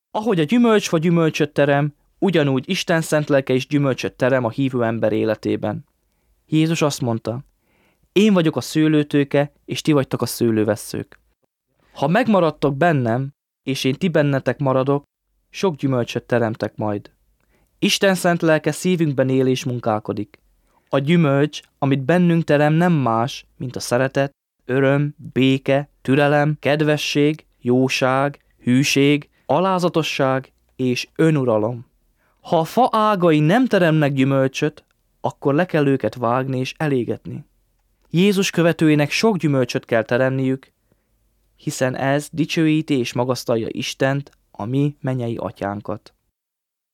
Ahogy a gyümölcsfa gyümölcsöt terem, ugyanúgy Isten szent lelke is gyümölcsöt terem a hívő ember életében. Jézus azt mondta, én vagyok a szőlőtőke, és ti vagytok a szőlővesszők. Ha megmaradtok bennem, és én ti bennetek maradok, sok gyümölcsöt teremtek majd. Isten szent lelke szívünkben él és munkálkodik. A gyümölcs, amit bennünk terem, nem más, mint a szeretet, öröm, béke, türelem, kedvesség, jóság, hűség, alázatosság és önuralom. Ha a fa ágai nem teremnek gyümölcsöt, akkor le kell őket vágni és elégetni. Jézus követőinek sok gyümölcsöt kell teremniük, hiszen ez dicsőíti és magasztalja Istent, a mi mennyei atyánkat.